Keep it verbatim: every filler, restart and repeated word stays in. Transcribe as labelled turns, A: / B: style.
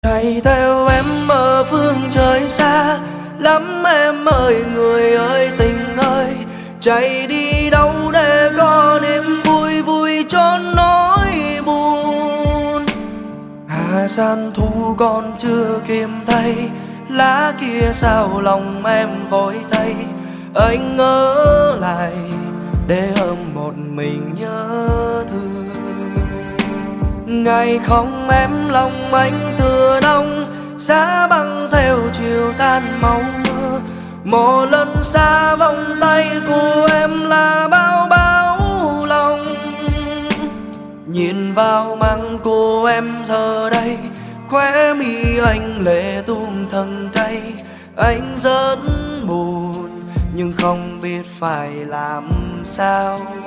A: Chạy theo em ở phương trời xa lắm em ơi, người ơi tình ơi. Chạy đi đâu để có niềm vui, vui trốn nỗi buồn. Hà gian thu còn chưa kịp thay, lá kia sao lòng em vội thay. Anh ở lại để ôm một mình nhớ thương. Ngày không em lòng anh thừa đông, giá băng theo chiều tan màu mưa. Một lần xa vòng tay của em là bao bao lòng. Nhìn vào mang của em giờ đây, khóe mi anh lệ tuôn thần cay. Anh rất buồn nhưng không biết phải làm sao.